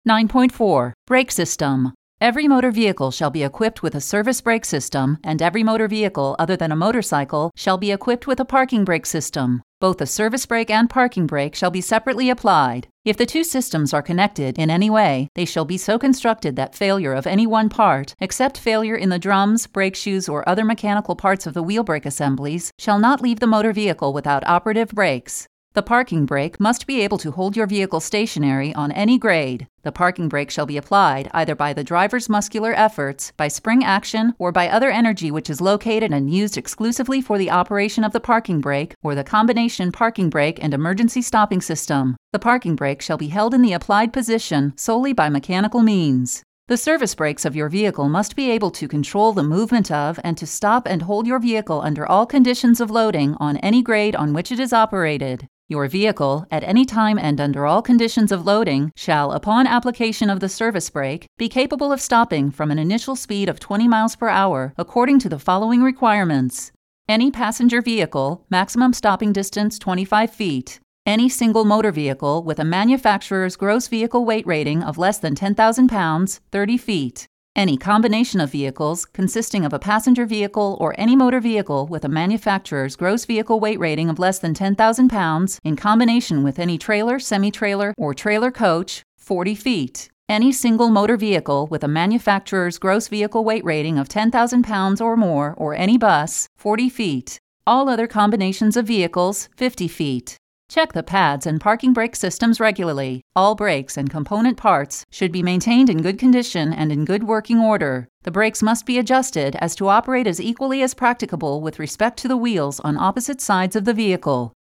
9.4. Brake System. Every motor vehicle shall be equipped with a service brake system, and every motor vehicle other than a motorcycle shall be equipped with a parking brake system. Both the service brake and parking brake shall be separately applied. If the two systems are connected in any way, they shall be so constructed that failure of any one part, except failure in the drums, brake shoes, or other mechanical parts of the wheel brake assemblies, shall not leave the motor vehicle without operative brakes. The parking brake must be able to hold your vehicle stationary on any grade. The parking brake shall be applied either by the driver's muscular efforts, by spring action, or by other energy which is located and used exclusively for the operation of the parking brake or the combination parking brake and emergency stopping system. The parking brake shall be held in the applied position solely by mechanical means. The service brakes of your vehicle must be able to control the movement of and to stop and hold your vehicle under all conditions of loading on any grade on which it is operated. Your vehicle, at any time and under all conditions of loading, shall, upon application of the service brake, be capable of stopping from an initial speed of 20 miles per hour according to the following requirements. Any passenger vehicle, maximum stopping distance 25 feet. Any single motor vehicle with a manufacturer's gross vehicle weight rating of less than 10,000 pounds, 30 feet. Any combination of vehicles consisting of a passenger vehicle or any motor vehicle with a manufacturer's gross vehicle weight rating of less than 10,000 pounds in combination with any trailer, semi-trailer, or trailer coach, 40 feet. Any single motor vehicle with a manufacturer's gross vehicle weight rating of 10,000 pounds or more or any bus, 40 feet. All other combinations of vehicles, 50 feet. Check the pads and parking brake systems regularly. All brakes and component parts should be maintained in good condition and in good working order. The brakes must be adjusted as to operate as equally as practicable with respect to the wheels on opposite sides of the vehicle.